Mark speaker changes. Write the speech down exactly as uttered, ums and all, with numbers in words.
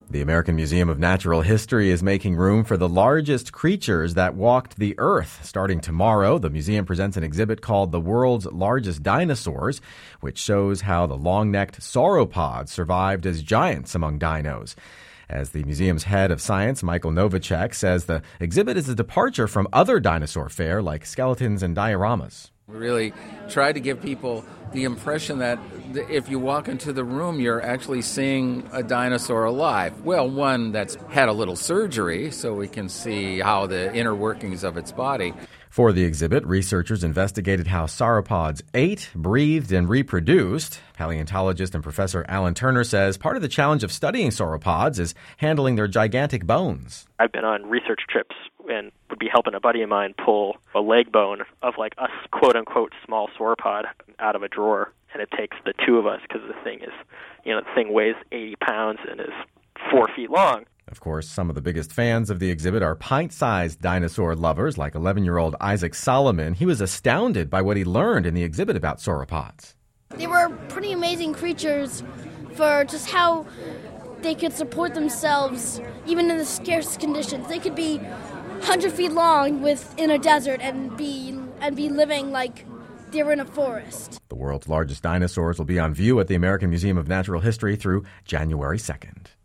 Speaker 1: The American Museum of Natural History is making room for the largest creatures that walked the earth. Starting tomorrow, the museum presents an exhibit called The World's Largest Dinosaurs, which shows how the long-necked sauropods survived as giants among dinos. As the museum's head of science, Michael Novacek, says the exhibit is a departure from other dinosaur fare like skeletons and dioramas.
Speaker 2: We really try to give people the impression that if you walk into the room, you're actually seeing a dinosaur alive. Well, one that's had a little surgery, so we can see how the inner workings of its body.
Speaker 1: For the exhibit, researchers investigated how sauropods ate, breathed, and reproduced. Paleontologist and Professor Alan Turner says part of the challenge of studying sauropods is handling their gigantic bones.
Speaker 3: I've been on research trips and would be helping a buddy of mine pull a leg bone of like a quote-unquote small sauropod out of a drawer. And it takes the two of us because the thing is, you know, the thing weighs eighty pounds and is four feet long.
Speaker 1: Of course, some of the biggest fans of the exhibit are pint-sized dinosaur lovers like eleven-year-old Isaac Solomon. He was astounded by what he learned in the exhibit about sauropods.
Speaker 4: They were pretty amazing creatures for just how they could support themselves even in the scarce conditions. They could be one hundred feet long with in a desert and be and be living like they were in a forest.
Speaker 1: The world's largest dinosaurs will be on view at the American Museum of Natural History through January second.